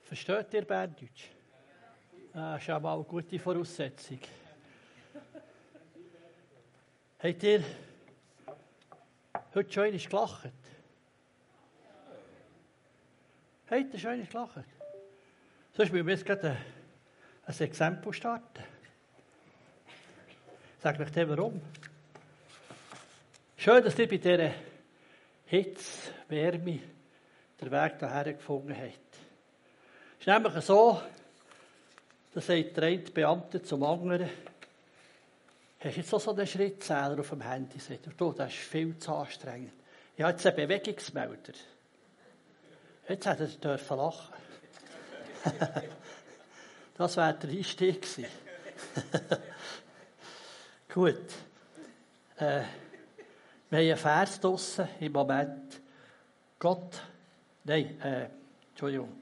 Versteht ihr Berndeutsch? Das ist schon mal eine gute Voraussetzung. Habt ihr heute schon einmal gelacht? Habt ihr schon einmal gelacht? Sonst müssen wir jetzt gerade ein Exempel starten. Sag euch dir warum. Schön, dass ihr bei dieser Hitze, Wärme den Weg hierher gefunden habt. Es ist nämlich so, da sagt der eine Beamte zum anderen, hast du jetzt auch so einen Schrittzähler auf dem Handy? Sagt er, du, das ist viel zu anstrengend. Ich habe jetzt einen Bewegungsmelder. Jetzt hätte er dürfen lachen. Das wäre der Einstieg gewesen. Gut. Wir haben einen Vers draussen im Moment. Entschuldigung.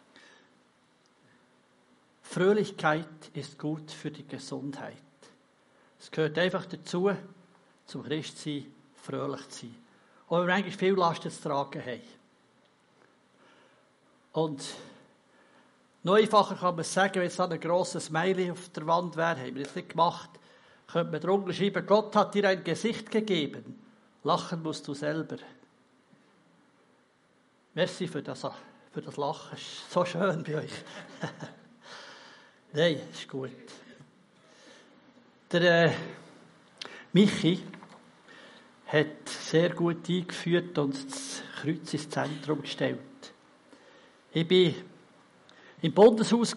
Fröhlichkeit ist gut für die Gesundheit. Es gehört einfach dazu, zum Christsein fröhlich zu sein. Auch wenn wir eigentlich viel Lasten zu tragen haben. Und noch einfacher kann man es sagen, wenn es ein grosses Smiley auf der Wand wäre, haben wir jetzt nicht gemacht, könnte man drunter schreiben, Gott hat dir ein Gesicht gegeben, lachen musst du selber. Merci für das Lachen, es ist so schön bei euch. Nein, ist gut. Der Michi hat sehr gut eingeführt und das Kreuz ins Zentrum gestellt. Ich war im Bundeshaus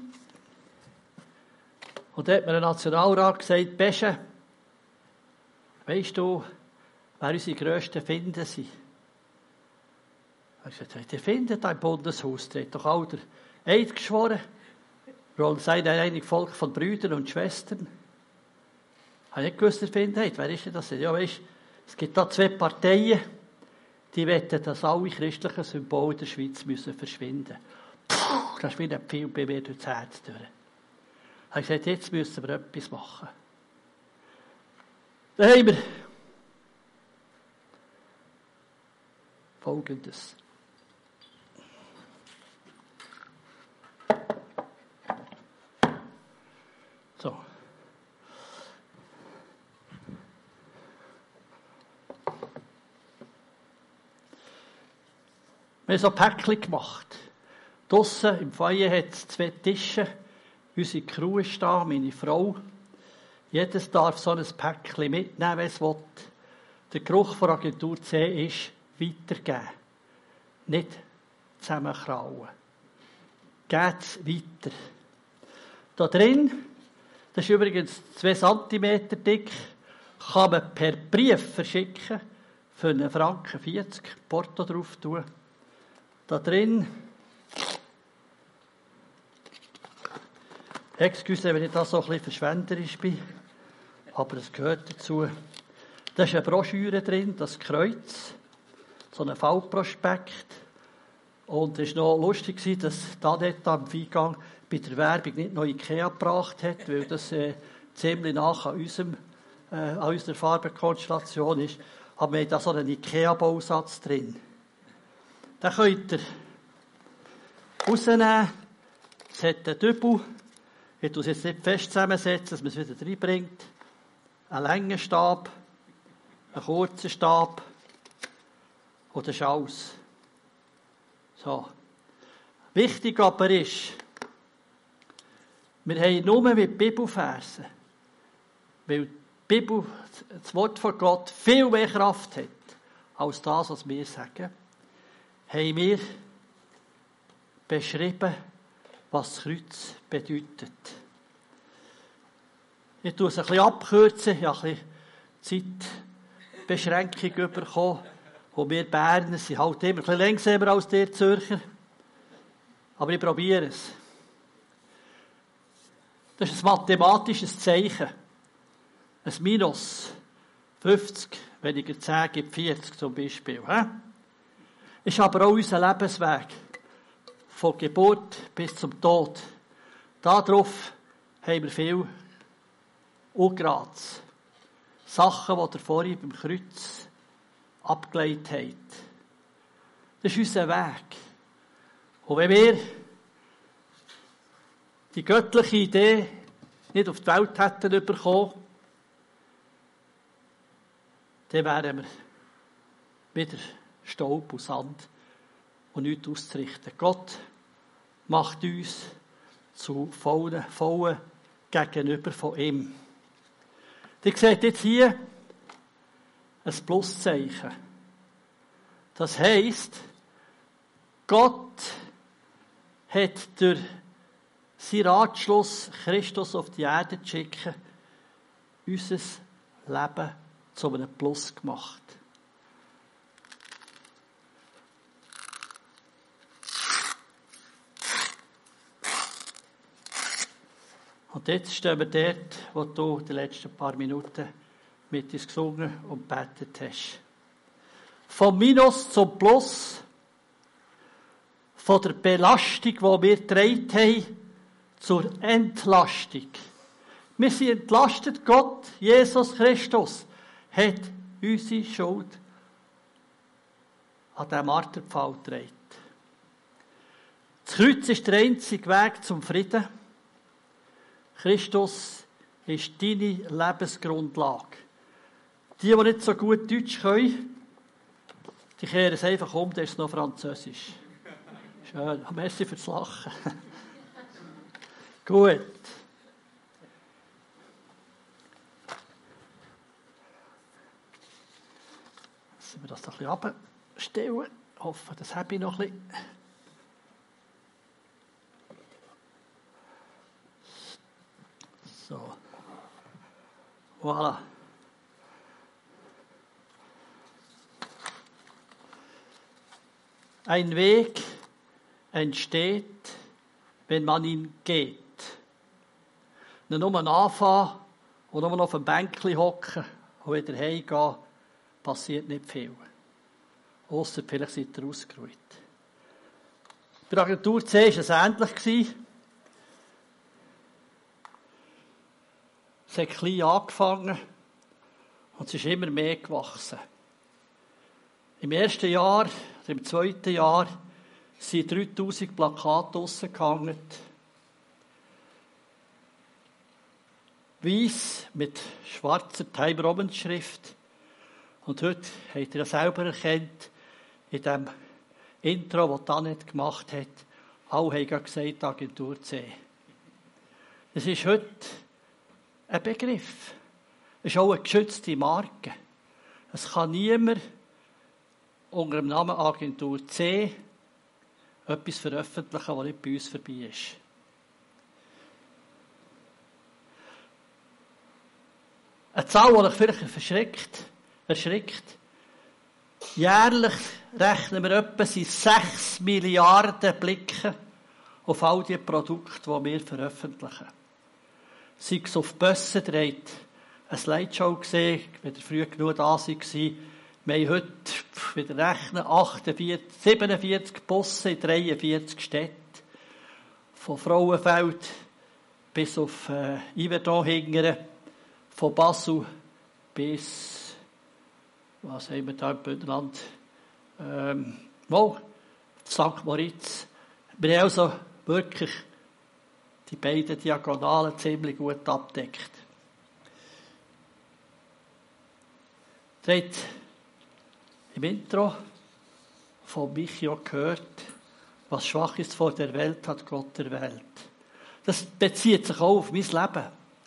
und da hat mir ein Nationalrat gesagt, Besche, weisst du, wer unsere grössten Finden sind? Ich habe gesagt, die Finden da im Bundeshaus, der hat doch all der Eid geschworen. Wir seid ein einig Volk von Brüdern und Schwestern. Ich habe nicht gewusst, wer ist denn das? Ja, weißt, es gibt da zwei Parteien, die wollen, dass alle christlichen Symbole der Schweiz müssen verschwinden. Puh, das ist wie ein Pfeil bei mir durchs Herz durch. Ich habe gesagt, jetzt müssen wir etwas machen. Dann haben wir Folgendes. So. Wir haben so Päckchen gemacht. Draussen im Foyer hat es 2 Tische. Unsere Crew ist da, meine Frau. Jedes darf so ein Päckchen mitnehmen, wenn es will. Der Geruch von Agentur C ist weitergeben. Nicht zusammenkrauen. Geht es weiter. Da drin, das ist übrigens 2 cm dick, kann man per Brief verschicken, für 1,40 Franken Porto drauf tun. Da drin, excuse, wenn ich da so ein bisschen verschwenderisch bin, aber es gehört dazu. Da ist eine Broschüre drin, das Kreuz, so ein Fallprospekt. Und es war noch lustig, dass Danette am Eingang bei der Werbung nicht noch Ikea gebracht hat, weil das ziemlich nach an unserer Farbenkonstellation ist. Aber wir haben da so einen Ikea-Bausatz drin. Den könnt ihr rausnehmen. Es hat einen Dübel. Ich tue es jetzt nicht fest zusammensetzen, dass man es wieder reinbringt. Einen langen Stab, einen kurzen Stab und das ist alles. So. Wichtig aber ist, wir haben nur mit Bibelversen, weil die Bibel, das Wort von Gott, viel mehr Kraft hat, als das, was wir sagen, haben wir beschrieben, was das Kreuz bedeutet. Ich tue es ein bisschen abkürzen, ich habe ein bisschen Zeitbeschränkung bekommen, und wir Berner sind halt immer ein bisschen langsamer als der Zürcher. Aber ich probiere es. Das ist ein mathematisches Zeichen. Ein Minus 50 weniger 10 gibt 40 zum Beispiel. Ist aber auch unser Lebensweg. Von Geburt bis zum Tod. Darauf haben wir viel Ungrats. Sachen, die ihr vorhin beim Kreuz abgelegt habt. Das ist unser Weg. Und wenn wir die göttliche Idee nicht auf die Welt hätten bekommen, dann wären wir wieder Staub und Sand und nichts auszurichten. Gott macht uns zu vollen gegenüber von ihm. Ihr seht jetzt hier ein Pluszeichen. Das heisst, Gott hat durch seinen Ratschluss, Christus auf die Erde zu schicken, unser Leben zu einem Plus gemacht. Und jetzt stehen wir dort, wo du die letzten paar Minuten mit uns gesungen und gebetet hast. Vom Minus zum Plus, von der Belastung, die wir getragen haben, zur Entlastung. Wir sind entlastet. Gott, Jesus Christus, hat unsere Schuld an diesem Marterpfahl getragen. Das Kreuz ist der einzige Weg zum Frieden. Christus ist deine Lebensgrundlage. Die nicht so gut Deutsch können, die kehren es einfach um, das ist noch Französisch. Schön. Merci fürs Lachen. Gut. Lassen wir das noch ein bisschen abstellen. Ich hoffe, das habe ich noch ein bisschen. So. Voilà. Ein Weg entsteht, wenn man ihn geht. Nicht nur anfangen und nur noch auf dem Bänkchen hocken und wieder heimgehen, passiert nicht viel. Ausser vielleicht seid ihr ausgeruht. Bei der Agentur C war es ähnlich. Es hat klein angefangen und es ist immer mehr gewachsen. Im ersten Jahr, im zweiten Jahr, sind 3000 Plakate rausgehangen. Weiss mit schwarzer Time Roman Schrift. Und heute habt ihr ja selber erkannt, in dem Intro, das Annette gemacht hat, alle haben gesagt, Agentur C. Es ist heute ein Begriff. Es ist auch eine geschützte Marke. Es kann niemand unter dem Namen Agentur C etwas veröffentlichen, was nicht bei uns vorbei ist. Eine Zahl, die euch vielleicht erschrickt. Jährlich rechnen wir etwa 6 Milliarden Blicke auf all die Produkte, die wir veröffentlichen. Sei es auf Bussen, ihr habt eine Slideshow gesehen, wenn ihr früh genug da war. Wir haben heute, wieder rechnen, 47 Busse in 43 Städten. Von Frauenfeld bis auf Yverdon hingern, von Basel bis, was haben wir da im Bündnerland? St. Moritz. Wir haben also wirklich die beiden Diagonalen ziemlich gut abdeckt. Ihr habt im Intro von Michi auch gehört, was schwach ist vor der Welt, hat Gott erwählt. Das bezieht sich auch auf mein Leben.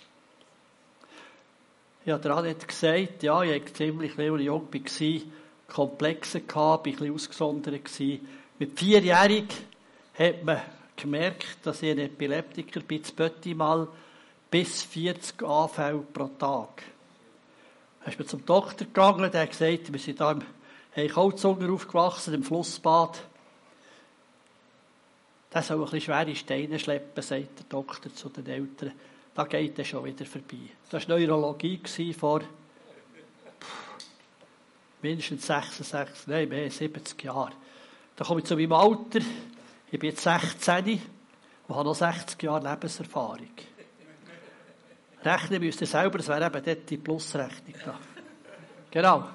Ich habe der Annette gesagt, ja, ich war ziemlich, weil ich jung war, Komplexe gehabt, war ein bisschen ausgesondert. Mit 4-jährig hat man gemerkt, dass ich ein Epileptiker bin, zu Bötti mal bis 40 Anfälle pro Tag. Dann ist man zum Doktor gegangen, der hat gesagt, wir sind da im Kautzunger aufgewachsen, im Flussbad. Der soll ein bisschen schwere Steine schleppen, sagt der Doktor zu den Eltern. Da geht er schon wieder vorbei. Das war Neurologie vor mindestens 70 Jahren. Da komme ich zu meinem Alter. Ich bin jetzt 16 und habe noch 60 Jahre Lebenserfahrung. Rechnen müsst ihr selber, das wäre eben dort die Plusrechnung da. Genau.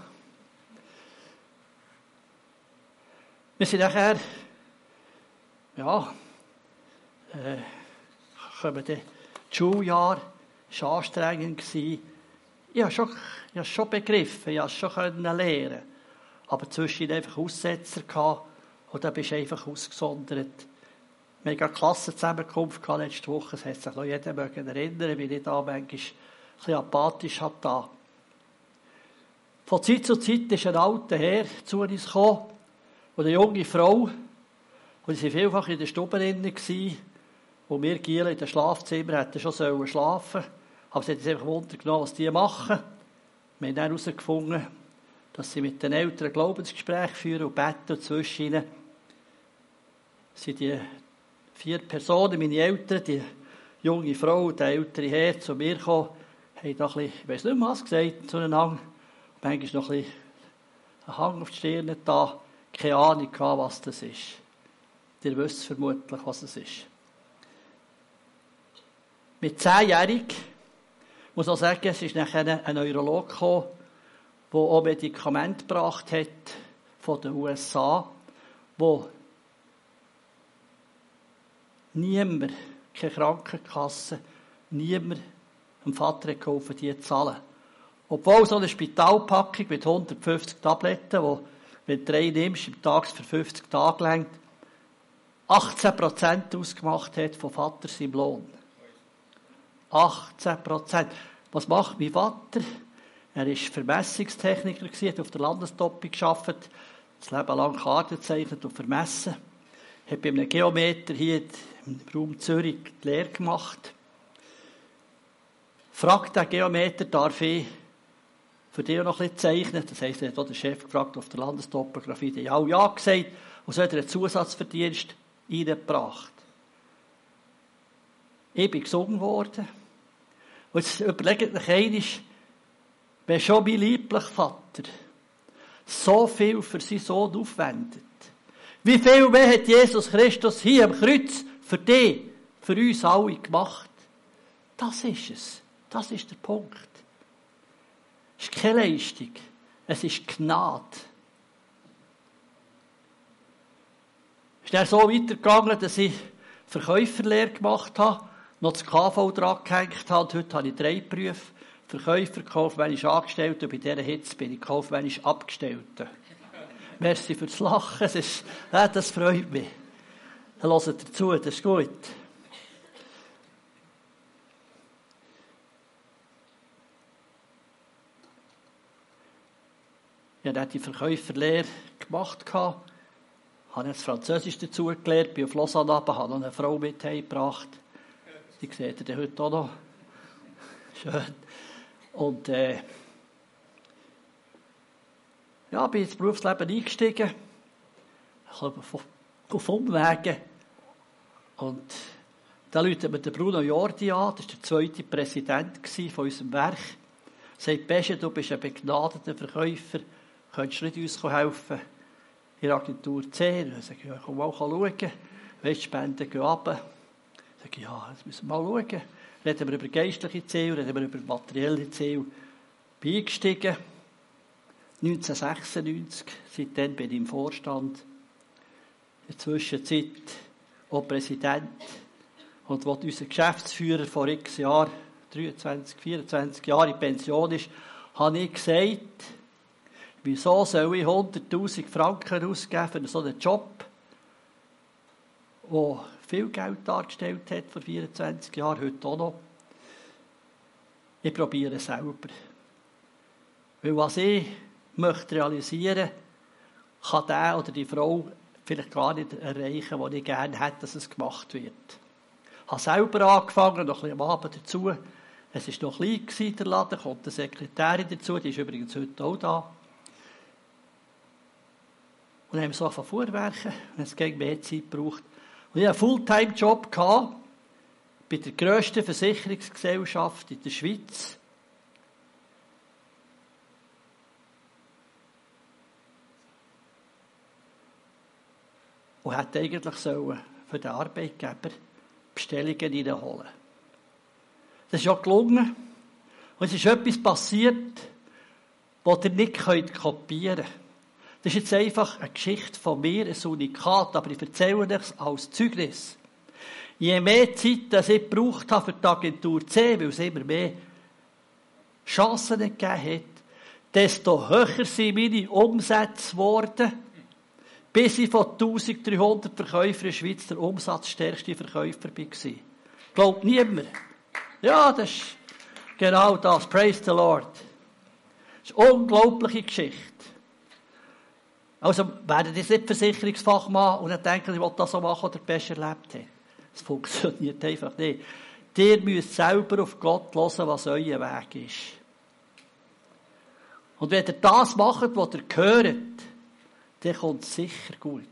Wir sind nachher, kommen dann die Schuljahre, es war anstrengend. Ich habe es schon begriffen, ich konnte es schon lernen. Aber zwischendurch einfach Aussetzer gehabt, und dann bist du einfach ausgesondert. Wir hatten eine Klassenzusammenkunft letzte Woche, das hat sich noch jeder erinnern, wie ich da manchmal ein bisschen apathisch da. Von Zeit zu Zeit ist ein alter Herr zu uns gekommen und eine junge Frau, und sie waren vielfach in der Stube drin, wo wir Gielen in den Schlafzimmern hätten schon schlafen sollen. Aber sie hat uns einfach Wunder genommen, was die machen. Wir haben dann herausgefunden, dass sie mit den Eltern Glaubensgespräche führen und beten, und zwischen ihnen sind die 4 Personen, meine Eltern, die junge Frau und der ältere Herr, zu mir gekommen, haben noch ein bisschen, ich weiss nicht mehr was gesagt, zueinander. Manchmal noch ein bisschen einen Hang auf die Stirn da, keine Ahnung gehabt, was das ist. Ihr wisst vermutlich, was es ist. Mit 10-jährig, muss ich sagen, es ist nachher ein Neurologe gekommen, der auch Medikamente gebracht hat von den USA, wo niemand, keine Krankenkasse, niemand dem Vater geholfen, die zu zahlen. Obwohl so eine Spitalpackung mit 150 Tabletten, die, wenn du 3 nimmst, im Tag für 50 Tage lang 18% ausgemacht hat von Vater seinem Lohn. 18%. Was macht mein Vater? Er war Vermessungstechniker, hat auf der Landestoppe gearbeitet, das Leben lang Karten gezeichnet und vermessen. Hat bei einem Geometer hier im Raum Zürich die Lehre gemacht. Fragt der Geometer, darf ich für dich noch ein bisschen zeichnen? Das heisst, er hat auch den Chef gefragt auf der Landestopographie, der hat ja gesagt, und so hat er einen Zusatzverdienst eingebracht. Ich bin gesungen worden. Und jetzt überlegt euch einmal, wenn schon mein lieblicher Vater so viel für seinen Sohn aufwendet, wie viel mehr hat Jesus Christus hier am Kreuz für dich, für uns alle gemacht? Das ist es. Das ist der Punkt. Es ist keine Leistung. Es ist Gnade. Es ist dann so weitergegangen, dass ich Verkäuferlehre gemacht habe, noch das KV dran gehängt habe. Und heute habe ich 3 Berufe. Verkäufer, kaufmännisch Angestellte, und bei dieser Hitze bin ich kaufmännisch Abgestellte. Merci fürs Lachen, das freut mich. Dann hört dazu, das ist gut. Ich habe dann die Verkäuferlehre gemacht, habe jetzt Französisch dazu gelernt, bin auf Lausanne runter, habe noch eine Frau mit heimgebracht. Die seht ihr heute auch noch. Schön. Und ja, bin ins Berufsleben eingestiegen, auf Umwegen. Und da läutet mir der Bruno Jordi an, das war der 2. Präsident von unserem Werk. Er sagt, Pesche, du bist ein begnadeter Verkäufer, könntest du nicht uns helfen in der Agentur 10? Ich sage, ja, komm mal schauen. Weißt, Spenden gehen runter. Ich sage, ja, jetzt müssen wir mal schauen. Reden wir über geistliche Ziele, reden wir über materielle Ziele. Bin eingestiegen, 1996, seitdem bin ich im Vorstand. In der Zwischenzeit auch Präsident. Und als unser Geschäftsführer vor x Jahren, 23, 24 Jahre in Pension ist, habe ich gesagt, wieso soll ich 100'000 Franken ausgeben für so einen Job, der viel Geld dargestellt hat vor 24 Jahren, heute auch noch. Ich probiere es selber. Weil was ich möchte realisieren, kann der oder die Frau vielleicht gar nicht erreichen, was ich gerne hätte, dass es gemacht wird. Ich habe selber angefangen, noch ein bisschen am Abend dazu. Es war noch klein, der Laden, kommt eine Sekretärin dazu, die ist übrigens heute auch da. Und dann haben wir so angefangen vorwerken, und es ging mehr Zeit gebraucht. Und ich hatte einen Fulltime-Job bei der grössten Versicherungsgesellschaft in der Schweiz. Und hätte eigentlich für den Arbeitgeber Bestellungen reinholen. Das ist auch gelungen. Und es ist etwas passiert, das ihr nicht kopieren könnt. Das ist jetzt einfach eine Geschichte von mir, ein Unikat, aber ich erzähle es als Zeugnis. Je mehr Zeit das ich gebraucht habe für die Agentur C, weil es immer mehr Chancen gegeben hat, desto höher sind meine Umsätze geworden, bis ich von 1300 Verkäufern in der Schweiz der umsatzstärkste Verkäufer war. Glaubt niemand. Ja, das ist genau das. Praise the Lord. Das ist eine unglaubliche Geschichte. Also, werden jetzt nicht Versicherungsfachmann und dann denken, ich will das so machen, oder besser erlebt haben. Das funktioniert einfach nicht. Ihr müsst selber auf Gott hören, was euer Weg ist. Und wenn ihr das macht, was ihr hört, dann kommt es sicher gut.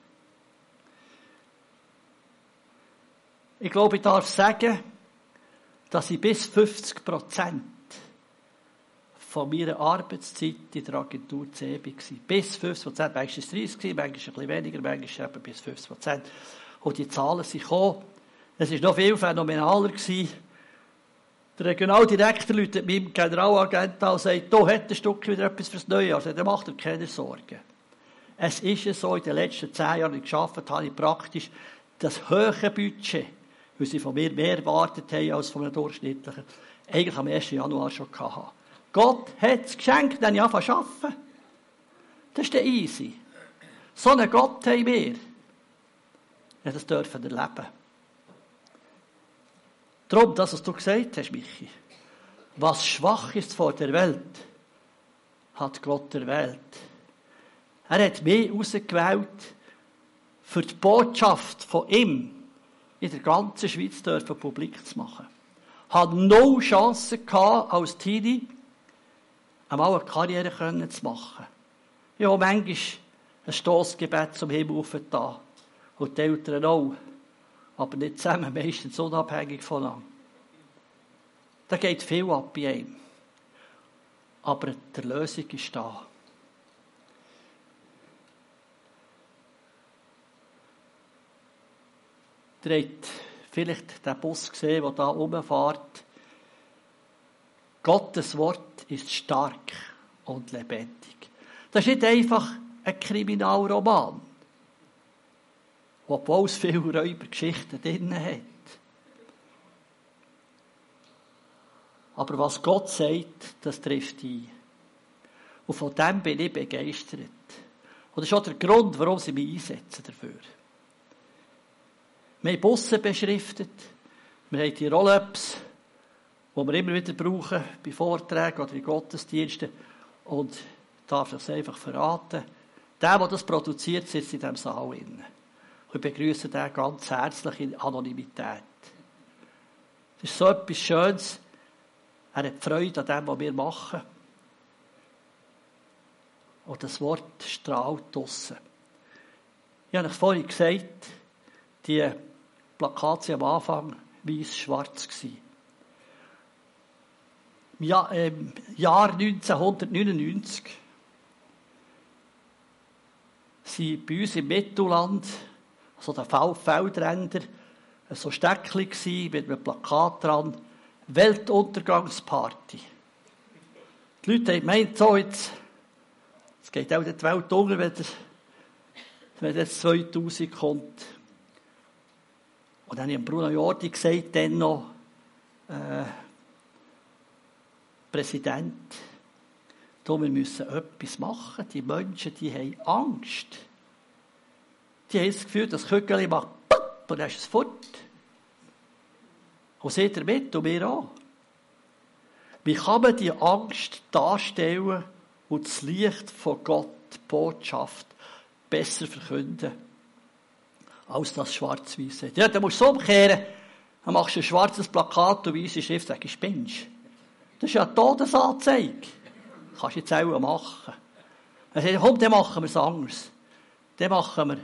Ich glaube, ich darf sagen, dass ich bis 50% von meiner Arbeitszeit in der Agentur C war. Bis 50%, manchmal war es 30%, manchmal ein bisschen weniger, manchmal eben bis 50%. Und die Zahlen sind gekommen. Es war noch viel phänomenaler gewesen. Der Regionaldirektor läutet meinem Generalagenten an und sagt, da hat ein Stück wieder etwas fürs Neue. Also, der macht ihm keine Sorgen. Es ist so, in den letzten 10 Jahren, die ich gearbeitet habe, ich praktisch das hohe Budget, weil sie von mir mehr erwartet haben als von einem durchschnittlichen, eigentlich am 1. Januar schon hatten. Gott hat es geschenkt, wenn ich anfange zu arbeiten. Das ist easy. So einen Gott haben wir. Ja, das dürfen wir erleben. Darum, das, was du gesagt hast, Michi. Was schwach ist vor der Welt, hat Gott erwählt. Er hat mich ausgewählt, für die Botschaft von ihm in der ganzen Schweiz publik zu machen. Ich hatte 0 Chancen als Teenie, einmal eine Karriere zu machen. Ich habe manchmal ein Stossgebet zum Himmel aufgetan. Und die Eltern auch. Aber nicht zusammen, meistens unabhängig voneinander. Da geht viel ab bei einem. Aber die Lösung ist da. Ihr habt vielleicht den Bus gesehen, der da rumfährt. Gottes Wort ist stark und lebendig. Das ist nicht einfach ein Kriminalroman, obwohl es viele Räubergeschichten drin hat. Aber was Gott sagt, das trifft ein. Und von dem bin ich begeistert. Und das ist auch der Grund, warum sie mich einsetzen dafür. Wir haben Busse beschriftet, wir haben die Roll-ups, die wir immer wieder brauchen, bei Vorträgen oder in Gottesdiensten. Und ich darf es einfach verraten, der das produziert, sitzt in diesem Saal drin. Und ich begrüße den ganz herzlich in Anonymität. Es ist so etwas Schönes. Er hat Freude an dem, was wir machen. Und das Wort strahlt draussen. Ich habe euch vorhin gesagt, die Plakate am Anfang weiss-schwarz gsi. Im Jahr 1999 sind bei uns im Mittelland, also der Feldränder, so Steckchen gsi mit einem Plakat dran, Weltuntergangsparty. Die Leute haben gemeint, so jetzt geht auch die Welt unter, wenn jetzt 2000 kommt. Und dann habe ich Bruno Jordi gesagt, dann noch Präsident, wir müssen etwas machen. Die Menschen, die haben Angst. Die haben das Gefühl, das Kügel macht pop, und dann ist es fort. Und seht ihr mit, und wir auch. Wie kann man die Angst darstellen und das Licht von Gott, die Botschaft, besser verkünden, als das Schwarz-Weiß hat? Ja, dann musst du es umkehren. Dann machst du ein schwarzes Plakat und weisse Schrift, sagst du, spinnst. Das ist ja eine Todesanzeige. Das kannst du jetzt auch machen. Dann sagst du, komm, dann machen wir es anders. Dann machen wir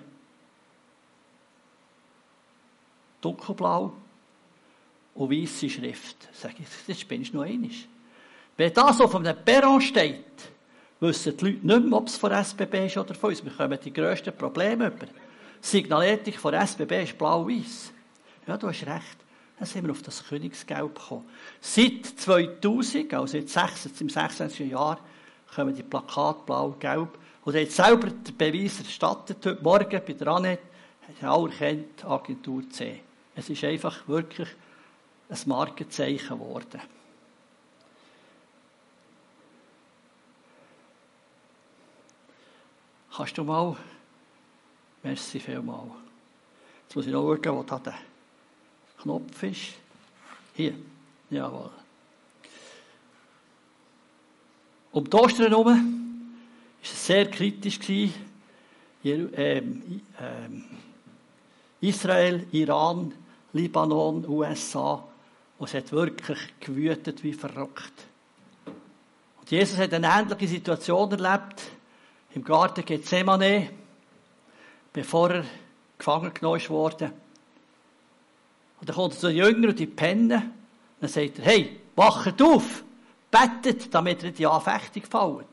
dunkelblau und weisse Schrift. Sag ich, das spinnst du noch einmal. Wenn das auf einem Perron steht, wissen die Leute nicht mehr, ob es von SBB ist oder von uns. Wir kommen die grössten Probleme über. Signaletik von SBB ist blau-weiß. Ja, du hast recht. Dann sind wir auf das Königsgelb gekommen. Seit 2000, also jetzt im 26. Jahr, kommen die Plakate blau-gelb. Und er hat selber den Beweis erstattet, heute Morgen bei der Annette, hat er auch erkannt, Agentur C. Es ist einfach wirklich ein Markenzeichen geworden. Kannst du mal? Merci vielmals. Jetzt muss ich noch schauen, wo da der Knopf ist. Hier. Jawohl. Um die Ostern herum war es sehr kritisch. Israel, Iran, Libanon, USA. Und es hat wirklich gewütet wie verrückt. Und Jesus hat eine ähnliche Situation erlebt im Garten Gethsemane, bevor er gefangen genommen wurde. Und dann kommt er zu den Jüngern und die pennen. Und dann sagt er, hey, wacht auf, bettet, damit ihr in die Anfechtung fällt.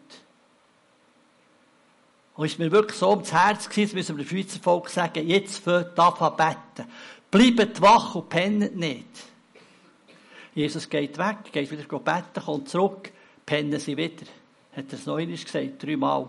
Und es ist mir wirklich so ums Herz gewesen, müssen wir dem Schweizer Volk sagen, jetzt fängt an beten. Bleibt wach und pennt nicht. Jesus geht weg, geht wieder beten, kommt zurück, pennen sie wieder. Hat er es noch einmal gesagt, 3 Mal.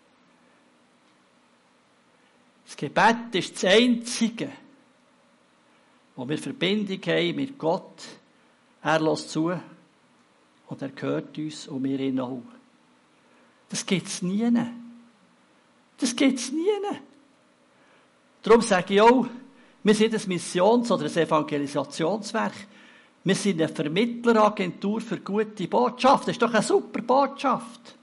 Das Gebet ist das Einzige, wo wir Verbindung haben mit Gott. Er lässt zu und er hört uns und wir ihn auch. Das gibt es nie. Das gibt es nie. Darum sage ich auch, wir sind ein Missions- oder ein Evangelisationswerk. Wir sind eine Vermittleragentur für gute Botschaft. Das ist doch eine super Botschaft.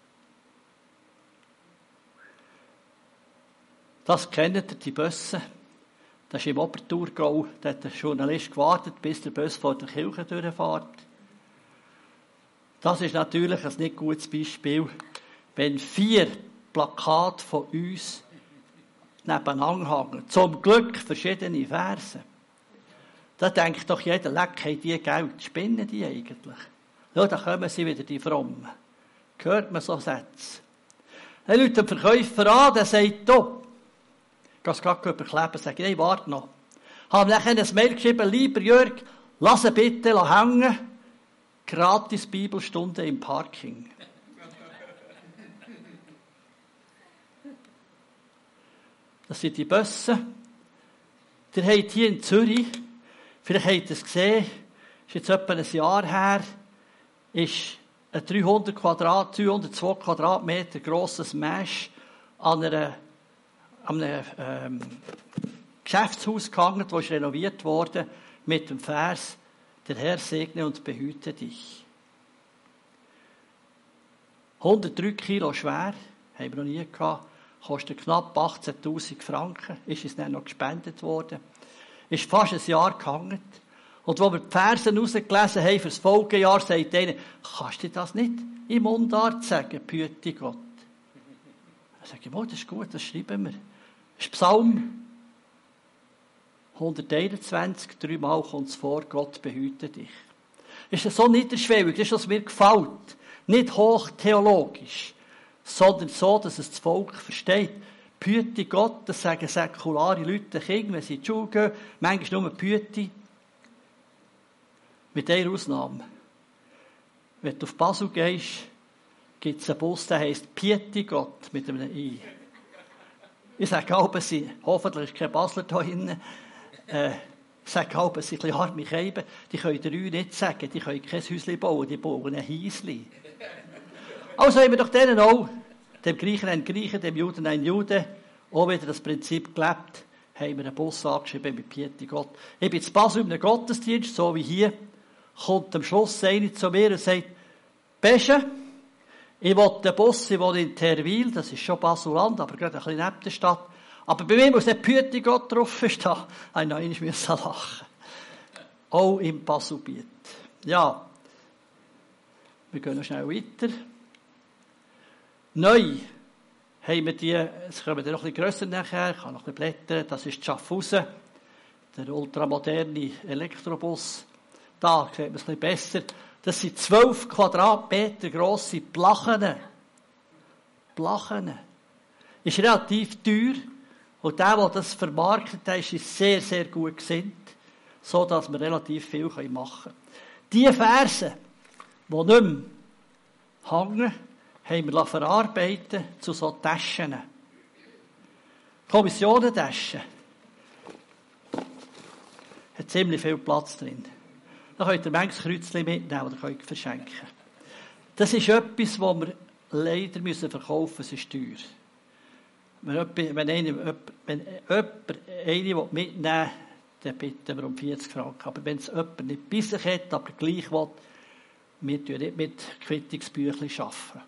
Das kennt ihr, die Busse. Das ist im Oberthurgau. Da hat der Journalist gewartet, bis der Bus vor der Kirche durchfährt. Das ist natürlich ein nicht gutes Beispiel, wenn 4 Plakate von uns nebeneinander hängen. Zum Glück verschiedene Verse. Da denkt doch jeder, leck, haben die Geld, spinnen die eigentlich? Ja, da kommen sie wieder, die Frommen. Hört man so Sätze. Dann ruft der Verkäufer an, der sagt, du, ich gehe es gerade überkleben, sage ich, nein, warte noch. Habe nachher ein Mail geschrieben, lieber Jörg, lass ihn bitte hängen, gratis Bibelstunde im Parking. Das sind die Busse. Ihr habt hier in Zürich, vielleicht habt ihr es gesehen, ist jetzt etwa ein Jahr her, ist ein 302 Quadratmeter grosses Mesh an einem Geschäftshaus gehangen, das ist renoviert worden, mit dem Vers, der Herr segne und behüte dich. 103 Kilo schwer, haben wir noch nie gehabt, kostet knapp 18'000 Franken, ist es dann noch gespendet worden, ist fast ein Jahr gehangen. Und wo wir die Versen rausgelesen haben für das Folgejahr, sagt einer, kannst du das nicht in Mundart sagen, behüte Gott? Dann sage ich, das ist gut, das schreiben wir. Das ist Psalm 121, 3 Mal kommt es vor, Gott behüte dich. Ist das so niederschwellig, das ist, was mir gefällt. Nicht hochtheologisch, sondern so, dass es das Volk versteht. Behüte Gott, das sagen säkulare Leute den Kindern, wenn sie in die Schule gehen, manchmal nur Behüte. Mit einer Ausnahme. Wenn du auf Basel gehst, gibt es einen Bus, der heisst Pieti Gott mit einem I. Ich sage halb, hoffentlich ist kein Basler da drin. Ich sage halb, sie ein bisschen hart mich reiben. Die können der Ü nicht sagen, die können kein Häuschen bauen, die bauen ein Häuschen. Also haben wir doch denen auch, dem Griechen ein Griechen, dem Juden ein Jude, auch wieder das Prinzip gelebt, haben wir einen Bus angeschrieben mit Pieti Gott. Ich bin zu Basel in einem Gottesdienst, so wie hier, kommt am Schluss einer zu mir und sagt, Besche, ich will den Bus, ich will in Terwil, das ist schon Baselland, aber gerade ein bisschen neben der Stadt, aber bei mir muss der Behüte Gott draufstehen. Da musste ich noch einmal lachen. Auch im Baselbiet. Ja, wir gehen noch schnell weiter. Neu haben wir die, es kommen dann noch ein bisschen grösser nachher, ich kann noch ein bisschen blättern, das ist Schaffhausen, der ultramoderne Elektrobus. Da sieht man es ein bisschen besser. Das sind 12 Quadratmeter grosse Blachen. Blachen. Ist relativ teuer. Und der das vermarktet hat, ist sehr, sehr gut gesinnt, so dass wir relativ viel machen können. Die Verse, die nicht mehr hängen, haben wir verarbeitet zu so Taschen. Kommissionentaschen. Hat ziemlich viel Platz drin. Da könnt ihr manches Kreuzchen mitnehmen oder könnt verschenken. Das ist etwas, was wir leider verkaufen müssen, es ist teuer. Wenn jemand eine mitnehmen will, dann bitten wir um 40 Franken. Aber wenn es jemand nicht bei sich hat, aber gleich will, wir arbeiten nicht mit Quittungsbüchlein.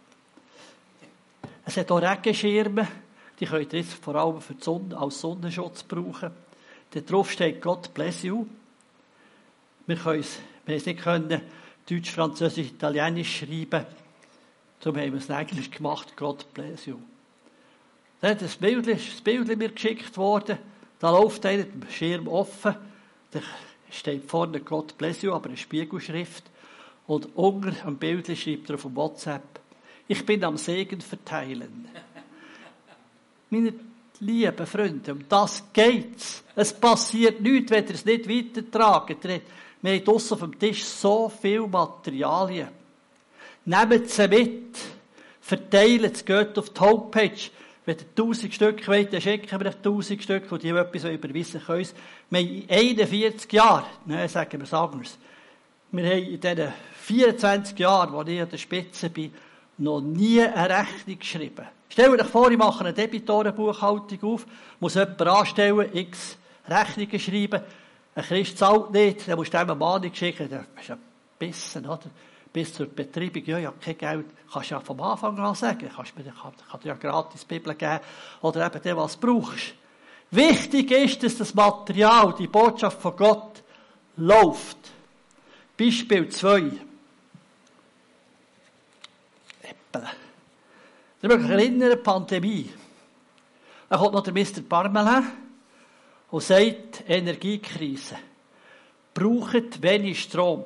Es hat auch Regenschirme, die könnt ihr jetzt vor allem für die Sonne, als Sonnenschutz brauchen. Darauf steht «God bless you». Wir es nicht können, Deutsch, Französisch, Italienisch schreiben. Darum haben wir es in Englisch gemacht, «God bless you». Dann ist das Bild mir geschickt worden. Da läuft einer mit dem Schirm offen. Da steht vorne «God bless you», aber eine Spiegelschrift. Und unter am Bild schreibt er auf dem WhatsApp: «Ich bin am Segen verteilen». Meine lieben Freunde, um das geht's. Es passiert nichts, wenn ihr es nicht weitertragt. Wir haben draussen auf dem Tisch so viele Materialien. Nehmt sie mit. Verteilt es. Geht auf die Homepage. Wenn ihr 1000 Stück wollt, dann schicken wir euch 1000 Stück. Und die etwas überweisen können. Wir haben in 41 Jahren, sagen wir es anders, wir haben in diesen 24 Jahren, wo ich an der Spitze bin, noch nie eine Rechnung geschrieben. Stellt euch vor, ich mache eine Debitorenbuchhaltung auf, muss jemand anstellen, x Rechnungen schreiben. Ein Christ zahlt nicht, dann musst du ihm eine Mahnung schicken. Das ist ein bisschen, oder? Bis zur Betreibung, ja, ich habe kein Geld. Kannst du ja vom Anfang an sagen. Kann dir ja gratis Bibel geben. Oder eben dem, was du brauchst. Wichtig ist, dass das Material, die Botschaft von Gott, läuft. Beispiel 2. Ich möchte mich erinnern, Pandemie. Da kommt noch der Mr. Parmelin und sagt, Energiekrise. Braucht wenig Strom.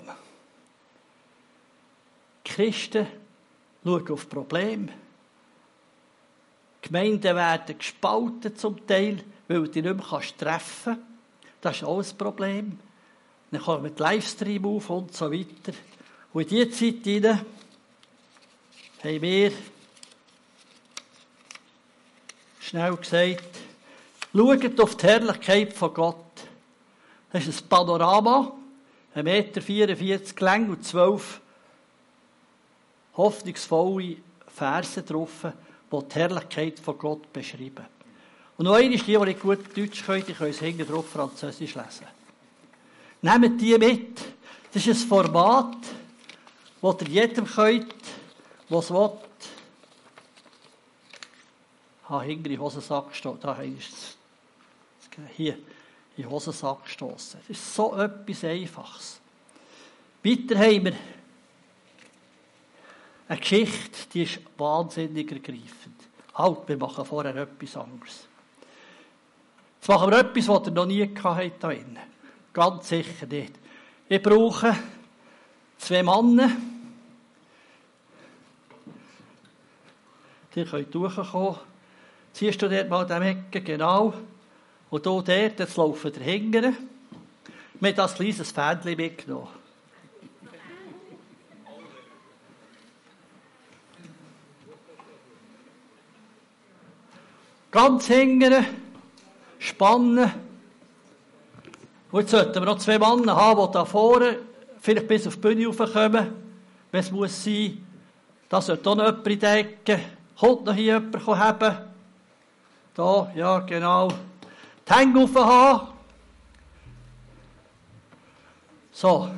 Die Christen schauen auf Probleme. Die Gemeinden werden gespalten zum Teil, weil du dich nicht mehr treffen kannst. Das ist auch ein Problem. Dann kommen wir mit Livestream auf und so weiter. Und in diese Zeit hinein haben wir schnell gesagt, schaut auf die Herrlichkeit von Gott. Das ist ein Panorama, 1,44 Meter lang und 12 hoffnungsvolle Verse drauf, die die Herrlichkeit von Gott beschreiben. Und noch eine ist die nicht gut Deutsch können, die können es hinten drauf Französisch lesen. Nehmt die mit. Das ist ein Format, das ihr jedem könnt, der es will. Hinten in den Hosensack gestoßen. Da ist hier in den Hosensack gestoßen. Das ist so etwas Einfaches. Weiter haben wir eine Geschichte, die ist wahnsinnig ergreifend. Halt, wir machen vorher etwas anderes. Jetzt machen wir etwas, was ihr noch nie gehabt habt hier drin. Ganz sicher nicht. Ich brauche 2 Männer. Die können durchkommen. Ziehst du dort mal an der Ecke, genau. Und hier dort, jetzt laufen wir hinten. Wir haben das kleines Fähnchen mitgenommen. Ganz hinten, spannen. Und jetzt sollten wir noch 2 Männer haben, die da vorne vielleicht bis auf die Bühne raufkommen, wenn es muss sein. Da sollte auch noch jemand in die Ecke. Kommt noch hier jemand haben? Da, ja, genau. Die Hände rauf haben. So.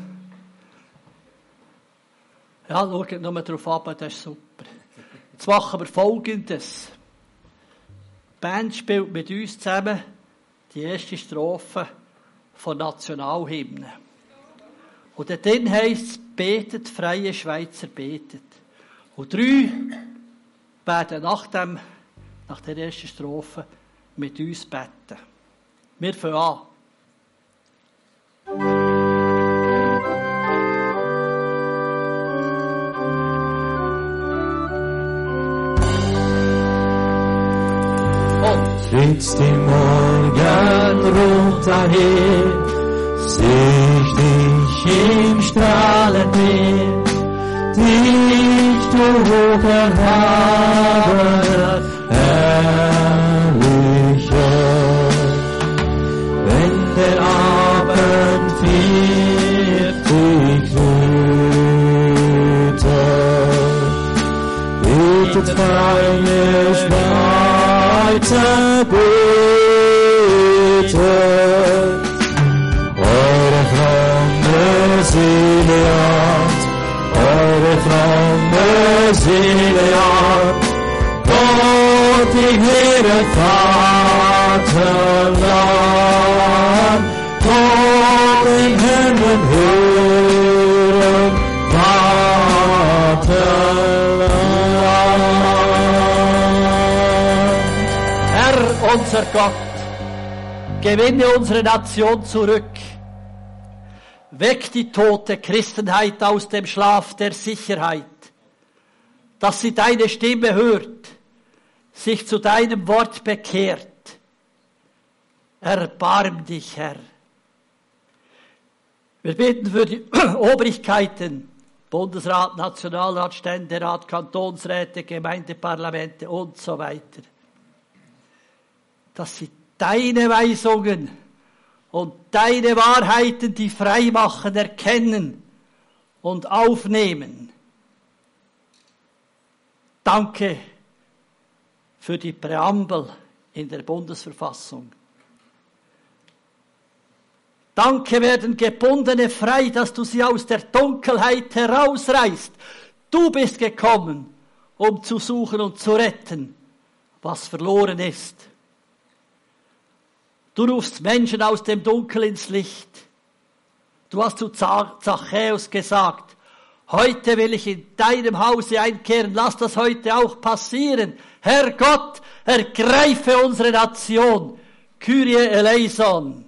Ja, schaut nur darauf ab, das ist super. Jetzt machen wir Folgendes. Die Band spielt mit uns zusammen die erste Strophe von Nationalhymne. Und dann heisst es, betet, freie Schweizer, betet. Und 3 werden nach der ersten Strophe mit uns beten. Wir fangen an. Flitzt die Morgen runterher, sichtig im Strahlenmeer, dich du hoch erhaben, herrlicher. Wenn der Abend freilich weiter beten. Eure fromme Seele hat, eure fromme Seele hat, Gott im Heere Vaterland, Gott im Himmel hören, Vaterland. Herr, unser Gott, gewinne unsere Nation zurück. Weck die tote Christenheit aus dem Schlaf der Sicherheit, dass sie deine Stimme hört, sich zu deinem Wort bekehrt. Erbarm dich, Herr. Wir bitten für die Obrigkeiten, Bundesrat, Nationalrat, Ständerat, Kantonsräte, Gemeindeparlamente und so weiter, dass sie deine Weisungen und deine Wahrheiten, die frei machen, erkennen und aufnehmen. Danke für die Präambel in der Bundesverfassung. Danke werden Gebundene frei, dass du sie aus der Dunkelheit herausreißt. Du bist gekommen, um zu suchen und zu retten, was verloren ist. Du rufst Menschen aus dem Dunkel ins Licht. Du hast zu Zachäus gesagt, heute will ich in deinem Hause einkehren, lass das heute auch passieren. Herr Gott, ergreife unsere Nation. Kyrie eleison.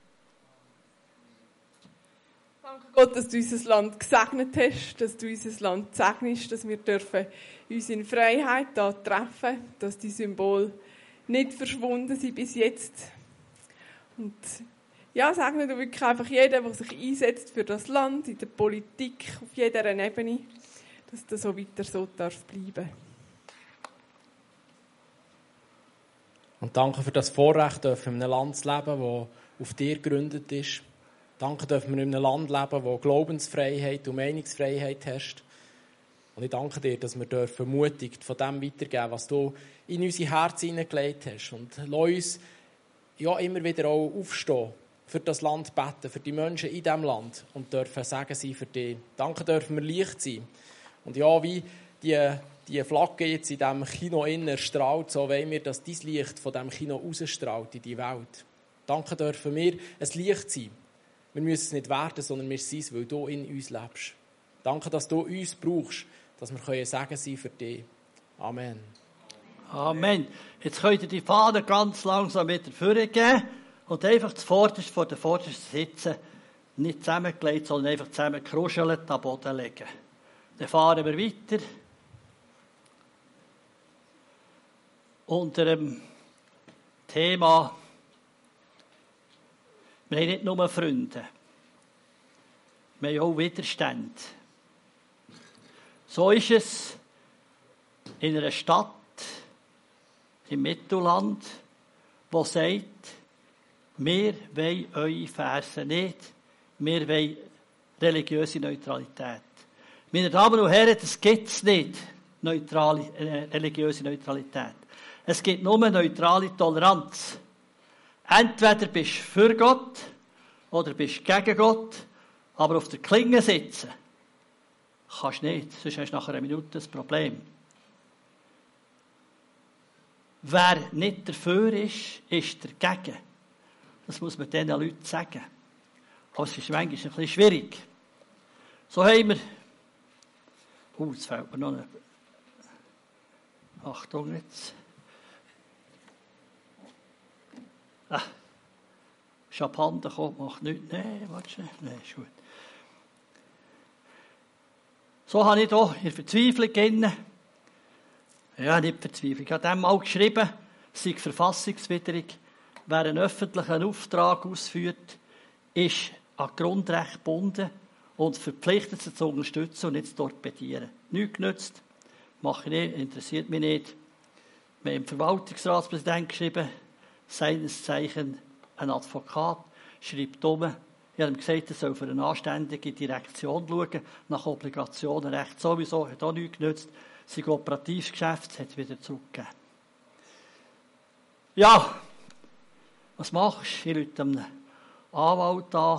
Danke Gott, dass du unser Land gesegnet hast, dass du unser Land segnest, dass wir dürfen uns in Freiheit da treffen, dass die Symbole nicht verschwunden sind bis jetzt. Und ja, segne du wirklich einfach jeden, der sich einsetzt für das Land, in der Politik, auf jeder Ebene, dass das so weiter so darf bleiben. Und danke für das Vorrecht, in einem Land zu leben, das auf dir gegründet ist. Danke, dürfen wir in einem Land leben, wo Glaubensfreiheit und Meinungsfreiheit herrscht. Und ich danke dir, dass wir ermutigt von dem weitergeben, was du in unsere Herzen hineingelegt hast. Und lass uns ja immer wieder auch aufstehen, für das Land beten, für die Menschen in diesem Land und dürfen Segen sein für dich. Danke, dürfen wir Licht sein. Und ja, wie die Flagge jetzt in diesem Kino innen erstrahlt, so wollen wir, dass dein Licht von diesem Kino rausstrahlt in die Welt. Danke, dürfen wir ein Licht sein. Wir müssen es nicht werden, sondern wir sind es, weil du in uns lebst. Danke, dass du uns brauchst, dass wir Segen sein für dich. Amen. Amen. Jetzt könnt ihr die Fahne ganz langsam wieder vorgeben und einfach zuvorderst vor der vordersten sitzen. Nicht zusammengelegt, sondern einfach zusammengekruschelt am Boden legen. Dann fahren wir weiter. Unter dem Thema, wir haben nicht nur Freunde, wir haben auch Widerstände. So ist es in einer Stadt im Mittelland, die sagt, wir wollen eure Verse nicht, wir wollen religiöse Neutralität. Meine Damen und Herren, das gibt es nicht, religiöse Neutralität. Es gibt nur neutrale Toleranz. Entweder bist du für Gott oder bist gegen Gott, aber auf der Klinge sitzen kannst du nicht, sonst hast du nach einer Minute ein Problem. Wer nicht dafür ist, ist dagegen. Das muss man diesen Leuten sagen. Aber es ist manchmal ein bisschen schwierig. So haben wir... jetzt fällt mir noch eine... Achtung jetzt. Ist abhanden gekommen, macht nichts. Nein, warte schnell. Nein, ist gut. So habe ich hier in Verzweiflung drin. Ja, nicht Verzweiflung. Ich habe dem mal geschrieben, es sei verfassungswidrig. Wer einen öffentlichen Auftrag ausführt, ist an Grundrecht gebunden und verpflichtet, sie zu unterstützen und nicht zu torpedieren. Nichts genützt, mache ich nicht, interessiert mich nicht. Wir haben dem Verwaltungsratspräsidenten geschrieben, seines Zeichen ein Advokat, schreibt um. Ich habe ihm gesagt, er soll für eine anständige Direktion schauen, nach Obligationenrecht sowieso, hat auch nichts genützt. sein Operativgeschäft hat wieder zurückgegeben. Ja, was machst du? Ich rufe einem Anwalt an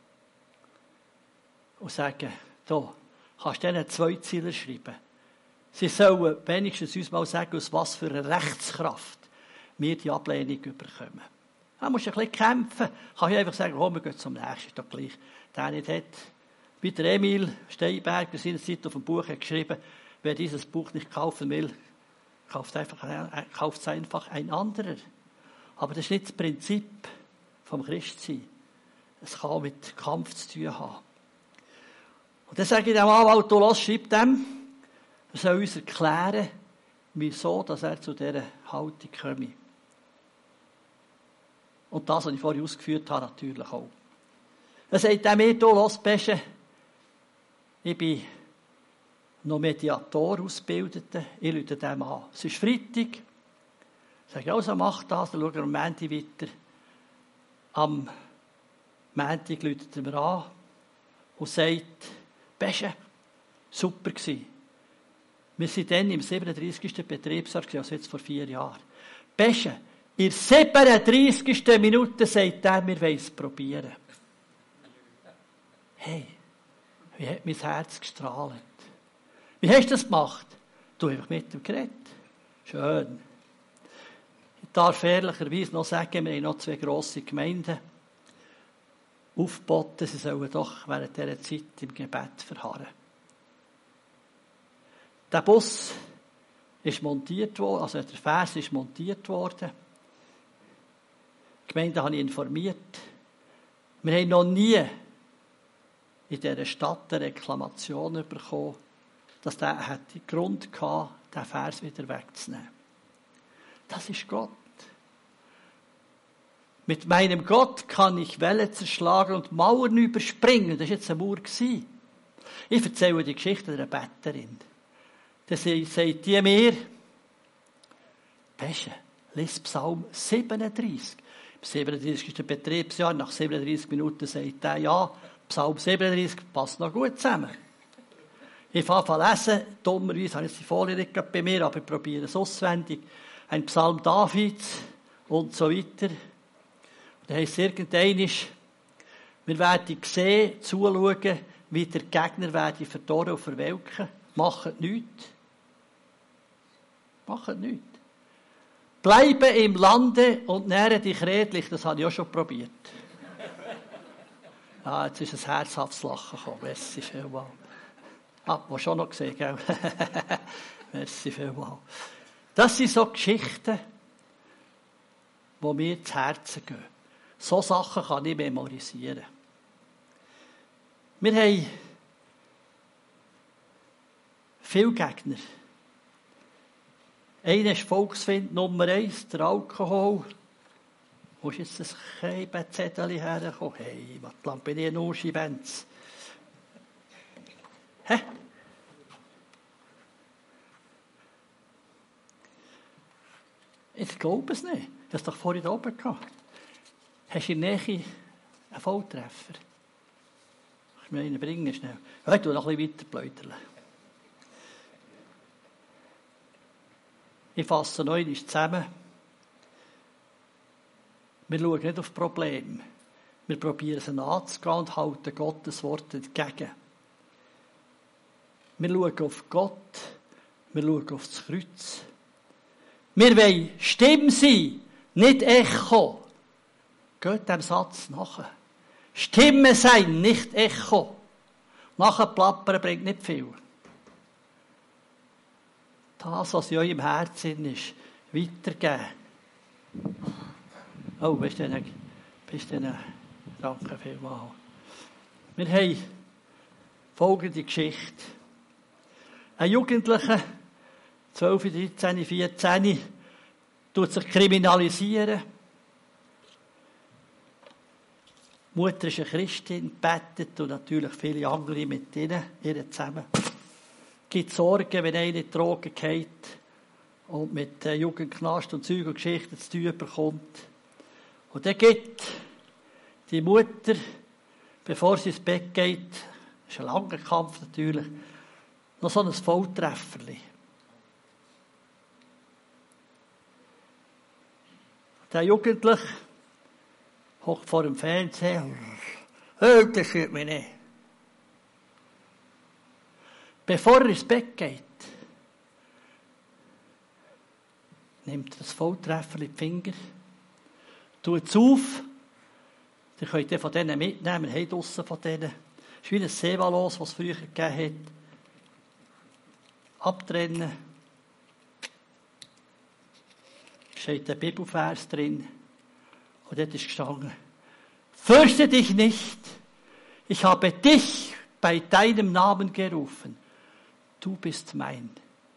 und sage, du kannst denen 2 Ziele schreiben. Sie sollen wenigstens uns mal sagen, aus was für einer Rechtskraft wir die Ablehnung bekommen. Da musst du ein bisschen kämpfen. Kann ich einfach sagen, wir gehen zum nächsten, ist doch gleich. Der nicht hat. Wie der Emil Steinberger seinerzeit auf dem Buch hat geschrieben, wer dieses Buch nicht kaufen will, kauft es einfach ein anderer. Aber das ist nicht das Prinzip vom Christsein. Es kann mit Kampf zu tun haben. Und dann sage ich dem Anwalt, du lass, schreib dem, er soll uns erklären, wieso dass er zu dieser Haltung komme. Und das, was ich vorhin ausgeführt habe, natürlich auch. Er sagt mir, du lass, Besche, ich bin noch Mediator ausgebildet, ich rufe dem an. Es ist Freitag. Ich sage, also mach das, dann schauen wir am Montag weiter. Am Montag ruft er mir an und sagt, Besche, super gewesen. Wir waren dann im 37. Betriebsjahr, also jetzt vor 4 Jahren. Besche, in der 37. Minute sagt er, wir wollen es probieren. Hey, wie hat mein Herz gestrahlt. Wie hast du das gemacht? Du einfach mit dem Gerät. Schön. Ich darf ehrlicherweise noch sagen, wir haben noch 2 grosse Gemeinden aufgeboten, sie sollen doch während dieser Zeit im Gebet verharren. Der Bus ist montiert worden, also der Vers ist montiert worden. Die Gemeinde habe ich informiert. Wir haben noch nie in dieser Stadt eine Reklamation bekommen, dass der hätte Grund gehabt, den Vers wieder wegzunehmen. Das ist Gott. Mit meinem Gott kann ich Wellen zerschlagen und Mauern überspringen. Das war jetzt eine Mauer. Ich erzähle die Geschichte einer Betterin. Dann sagt die mir, Pesche, lies Psalm 37. Im 37. Betriebsjahr, nach 37 Minuten sagt er, ja, Psalm 37 passt noch gut zusammen. Ich fange an zu lesen, dummerweise habe ich die Folie nicht bei mir, aber ich probiere es auswendig. Ein Psalm Davids und so weiter. Da heisst es irgendeinmal, wir werden sehen, zuschauen, wie der Gegner werde verdorren und verwelken. Macht nichts. Macht nichts. Bleibe im Lande und nähre dich redlich. Das habe ich auch schon probiert. Ah, jetzt ist ein herzhaftes Lachen gekommen. Merci vielmals. Ah, was schon noch gesehen, gell? Merci vielmals. Das sind so Geschichten, die mir zu Herzen gehen. So Sachen kann ich memorisieren. Wir haben viele Gegner. Einer ist Volksfind Nummer 1, der Alkohol. Wo ist jetzt das Keibenzettel hergekommen? Hey, was bin ich ein Uschi-Benz? Hä? Ich glaube es nicht. Ich habe es doch vorhin da oben gehabt. Hast du in der Nähe einen Volltreffer? Ich muss mir einen bringen schnell. Ja, ich tue noch ein bisschen weiter pläudern. Ich fasse noch einmal zusammen. Wir schauen nicht auf Probleme. Wir probieren es anzugehen und halten Gottes Wort entgegen. Wir schauen auf Gott. Wir schauen auf das Kreuz. Wir wollen Stimme sein, nicht Echo. Geht dem Satz nach. Stimme sein, nicht Echo. Nachher plappern bringt nicht viel. Das, was in eurem Herzen ist, weitergeben. Oh, bist du denn? Danke vielmals. Wir haben folgende Geschichte. Ein Jugendlicher, 12, 13, 14, tut sich kriminalisieren. Die Mutter ist eine Christin, betet und natürlich viele andere mit ihr zusammen. Es gibt Sorgen, wenn einer in die Drogen geht und mit Jugendknast und Zeug und Geschichten zu tun bekommt. Und dann gibt die Mutter, bevor sie ins Bett geht, das ist ein langer Kampf natürlich, noch so ein Volltrefferli. Der Jugendliche hockt vor dem Fernseher. Oh, das fühlt mich nicht. Bevor er ins Bett geht, nimmt er das Volltreffer in die Finger, tut es auf. Ihr könnt ihr von denen mitnehmen. Wir haben draussen von denen. Es ist wie ein Seevalos, was es früher gegeben hat. Abtrennen. Da steht ein Bibelvers drin. Und dort ist gestanden: Fürchte dich nicht. Ich habe dich bei deinem Namen gerufen. Du bist mein.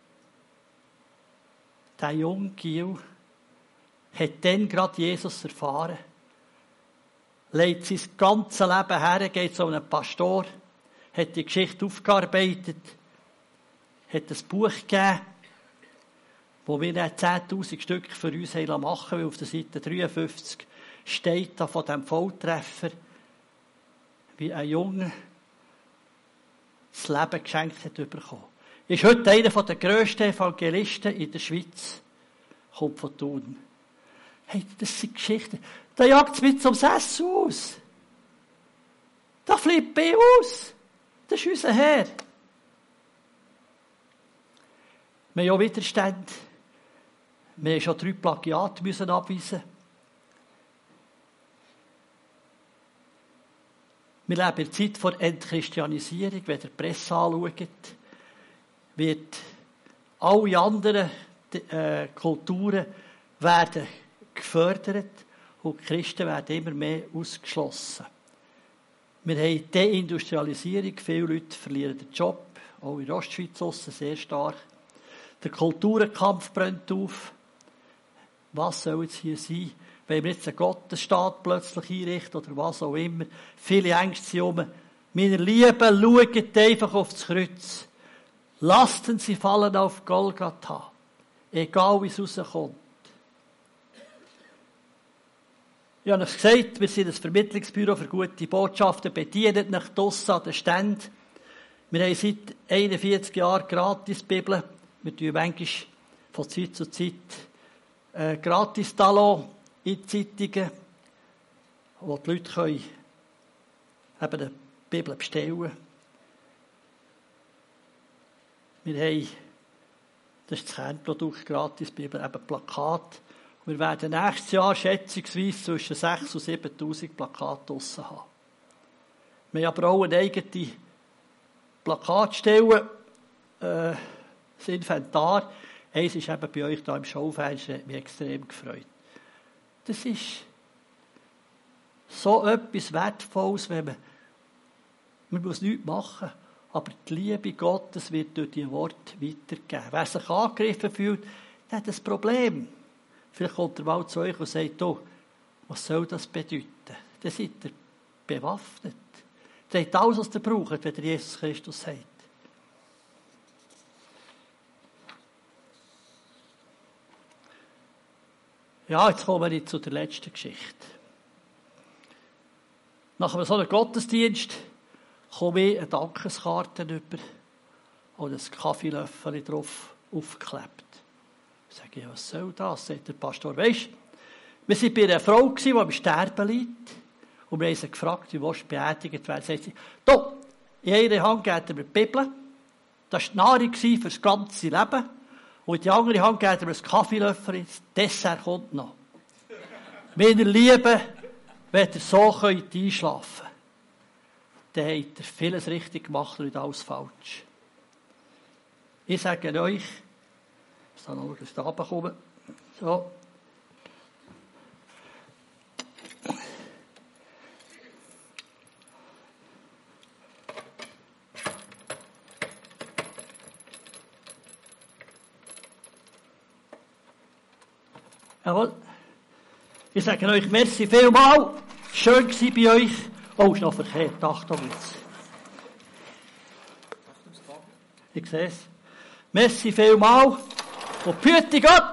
Der junge Giel hat dann gerade Jesus erfahren. Legt sein ganzes Leben her, geht zu einem Pastor, hat die Geschichte aufgearbeitet, hat ein Buch gegeben, wo wir dann 10.000 Stück für uns machen lassen, weil auf der Seite 53 steht da von diesem Volltreffer, wie ein Junge das Leben geschenkt hat bekommen. Ist heute einer der grössten Evangelisten in der Schweiz, kommt von Thun. Hey, das sind Geschichten. Da jagt es mit zum Sess aus. Da flippt ich aus. Das ist unser Herr. Wir haben auch Widerstände. Wir haben schon 3 Plagiate abweisen. Wir leben in der Zeit der Entchristianisierung. Wenn ihr die Presse anschaut, wird alle anderen Kulturen werden gefördert und die Christen werden immer mehr ausgeschlossen. Wir haben Deindustrialisierung, viele Leute verlieren den Job, auch in der Ostschweiz sehr stark. Der Kulturenkampf brennt auf. Was soll jetzt hier sein? Wenn wir jetzt einen Gottesstaat plötzlich einrichten oder was auch immer. Viele Ängste sind um. Meine Lieben, schaut einfach auf das Kreuz. Lasst sie fallen auf Golgatha. Egal wie es rauskommt. Ich habe euch gesagt, wir sind ein Vermittlungsbüro für gute Botschaften, bedienen nach draussen an den Ständen. Wir haben seit 41 Jahren gratis Bibel. Wir tun manchmal von Zeit zu Zeit gratis Talon in Zeitungen, wo die Leute können eben eine Bibel bestellen können. Wir haben, das ist das Kernprodukt, gratis Bibel, eben Plakat. Wir werden nächstes Jahr schätzungsweise zwischen 6.000 und 7.000 Plakate draussen haben. Wir haben aber auch eine eigene Plakatstelle, das Inventar. Eins ist eben bei euch hier im Schaufenster, hat mich extrem gefreut. Das ist so etwas Wertvolles, wenn man muss nichts machen, aber die Liebe Gottes wird durch die Worte weitergegeben. Wer sich angegriffen fühlt, der hat ein Problem. Vielleicht kommt er mal zu euch und sagt, oh, was soll das bedeuten? Dann seid ihr bewaffnet. Ihr habt alles, was ihr braucht, wenn ihr Jesus Christus sagt. Ja, jetzt komme ich zu der letzten Geschichte. Nach so einem Gottesdienst komme ich eine Dankeskarte über und ein Kaffeelöffel drauf aufgeklebt. Ich sage, ja, was soll das? Sagt der Pastor, weisst, wir waren bei einer Frau, die am Sterben liegt. Und wir haben sie gefragt, wie willst du beerdigt werden? Sagt sie, da, in ihrer Hand geht mir die Bibel. Das war die Nahrung für das ganze Leben. Und in die andere Hand geht mir ein Kaffeelöffel. Das Dessert kommt noch. Meine Lieben, wenn ihr so einschlafen könnt, dann habt ihr vieles richtig gemacht und nicht alles falsch. Ich sage euch, ich muss noch da runterkommen. So. Jawohl. Ich sage euch merci vielmal. Schön war bei euch. Oh, ist noch verkehrt. Achtung jetzt. Ich sehe es. Merci vielmal. Und behüte Gott.